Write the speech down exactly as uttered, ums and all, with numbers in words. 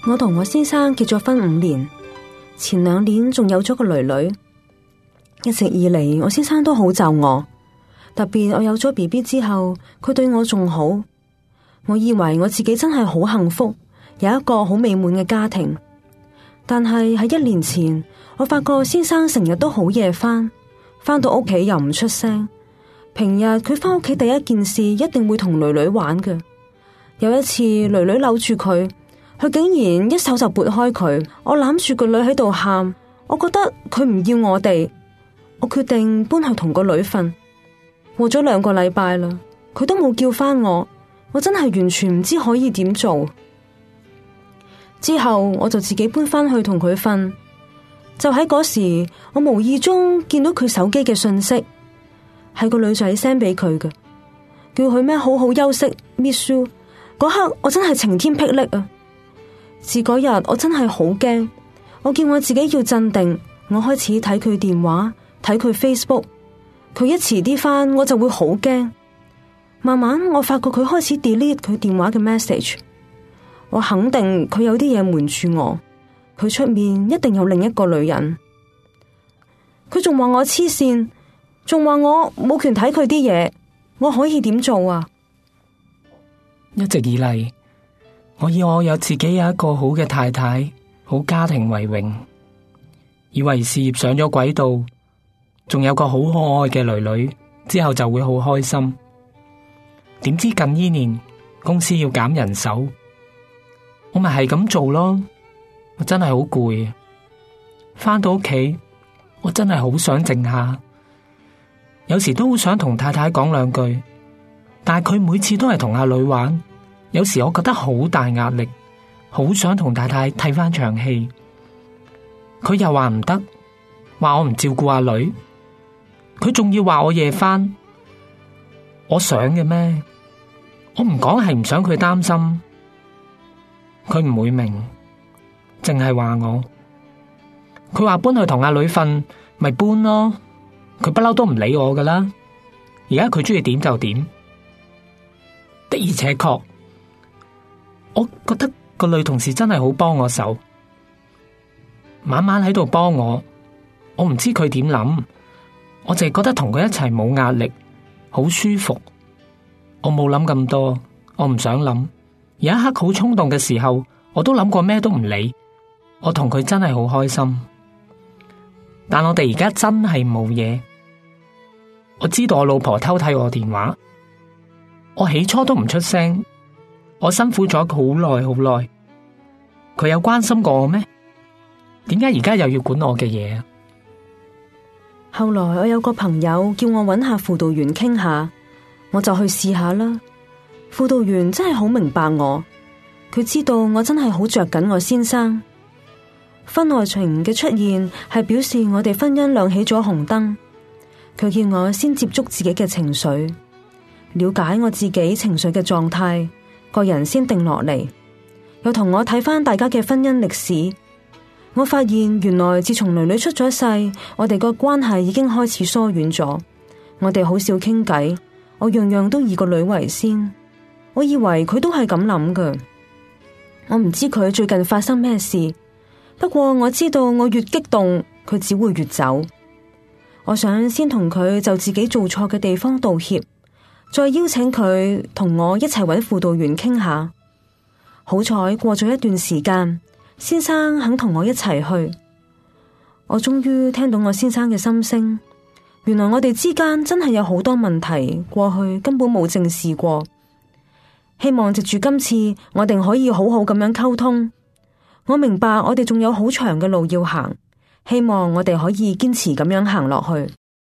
我同我先生結咗婚五年，前兩年仲有咗個女女。一直以嚟，我先生都好就我，特別我有咗 B B 之後，佢對我仲好。我以為我自己真係好幸福，有一個好美滿嘅家庭。但係喺一年前，我發覺先生成日都好夜返，返到屋企又唔出聲。平日佢返屋企第一件事一定會同女女玩嘅。有一次，女女扭住佢。佢竟然一手就撥開佢，我攬住個女喺度喊，我覺得佢唔要我哋，我決定搬去同個女瞓。過咗兩個禮拜啦，佢都冇叫返我，我真係完全唔知可以點做。之後我就自己搬返去同佢瞓。就喺嗰時，我無意中見到佢手機嘅訊息，係個女仔 send 俾佢嘅，叫佢咩好好休息 ，miss you。嗰刻我真係晴天霹靂啊！自嗰日我真係好驚，我叫我自己要鎮定，我開始睇佢電話，睇佢 Facebook， 佢一遲啲返我就會好驚。慢慢我發覺佢開始 delete 佢電話嘅 message， 我肯定佢有啲嘢瞞住我，佢出面一定有另一個女人。佢仲話我黐線，仲話我冇權睇佢啲嘢，我可以點做啊？ 一直以嚟，我以我有自己有一個好嘅太太、好家庭為榮，以為事業上咗軌道，仲有個好可愛嘅女女，之後就會好開心。點知近呢年公司要減人手，我咪係咁做咯。我真係好攰，返到屋企我真係好想靜下，有時都好想同太太講兩句，但係佢每次都係同阿女玩。有時我覺得好大壓力，好想同太太睇翻場戲，佢又話唔得，話我唔照顧阿女，佢仲要話我夜翻，我想嘅咩？我唔講係唔想佢擔心，佢唔會明，淨係話我。佢話搬去同阿女瞓，咪搬咯，佢不嬲都唔理我噶啦。而家佢中意點就點，的而且確。我覺得個女同事真係好幫我手，晚晚喺度幫我。我唔知佢點諗，我淨係覺得同佢一齊冇壓力，好舒服。我冇諗咁多，我唔想諗。有一刻好衝動嘅時候，我都諗過咩都唔理。我同佢真係好開心，但我哋而家真係冇嘢。我知道我老婆偷睇我電話，我起初都唔出聲。我辛苦咗好耐好耐，佢有關心過我咩？點解而家又要管我嘅嘢？ 後來我有個朋友叫我揾下輔導員傾下，我就去試下啦。輔導員真係好明白我，佢知道我真係好着緊我先生。婚外情嘅出現係表示我哋婚姻亮起咗紅燈，佢叫我先接觸自己嘅情緒，了解我自己情緒嘅狀態。個人先定落嚟，又同我睇返大家嘅婚姻歷史。我發現原來自從女女出咗世，我哋個關係已經開始疏遠咗。我哋好少傾偈，我樣樣都以個女為先。我以為佢都係咁諗㗎。我唔知佢最近發生咩事，不過我知道我越激動，佢只會越走。我想先同佢就自己做錯嘅地方道歉，再邀請佢同我一齊揾輔導員傾下。好彩過咗一段時間，先生肯同我一齊去。我終於聽到我先生嘅心聲，原來我哋之間真係有好多問題，過去根本冇正視過。希望藉住今次，我哋可以好好咁樣溝通。我明白我哋仲有好長嘅路要行，希望我哋可以堅持咁樣行落去。